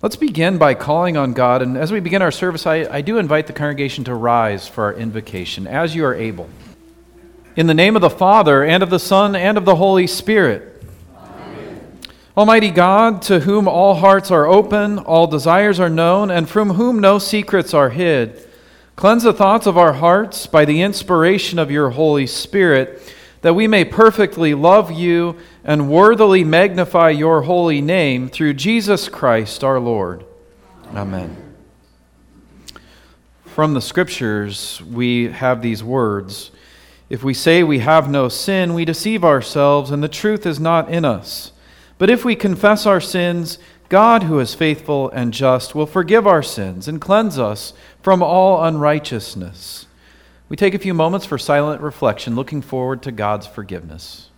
Let's begin by calling on God, and as we begin our service, I do invite the congregation to rise for our invocation, as you are able. In the name of the Father, and of the Son, and of the Holy Spirit. Amen. Almighty God, to whom all hearts are open, all desires are known, and from whom no secrets are hid, cleanse the thoughts of our hearts by the inspiration of your Holy Spirit, that we may perfectly love you and worthily magnify your holy name through Jesus Christ our Lord. Amen. From the Scriptures, we have these words: if we say we have no sin, we deceive ourselves, and the truth is not in us. But if we confess our sins, God, who is faithful and just, will forgive our sins and cleanse us from all unrighteousness. We take a few moments for silent reflection, looking forward to God's forgiveness.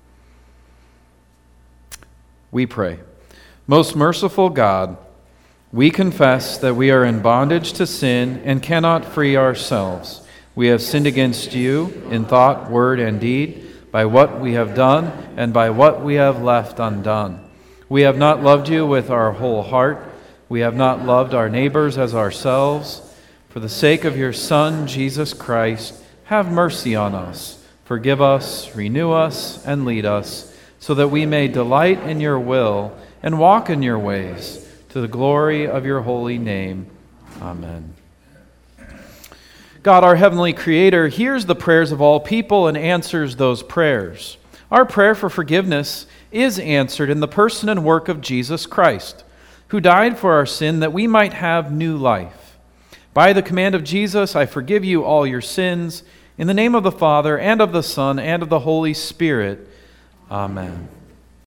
We pray. Most merciful God, we confess that we are in bondage to sin and cannot free ourselves. We have sinned against you in thought, word, and deed, by what we have done and by what we have left undone. We have not loved you with our whole heart. We have not loved our neighbors as ourselves. For the sake of your Son, Jesus Christ, have mercy on us. Forgive us, renew us, and lead us, so that we may delight in your will and walk in your ways, to the glory of your holy name. Amen. God, our heavenly Creator, hears the prayers of all people and answers those prayers. Our prayer for forgiveness is answered in the person and work of Jesus Christ, who died for our sin that we might have new life. By the command of Jesus, I forgive you all your sins. In the name of the Father, and of the Son, and of the Holy Spirit. Amen.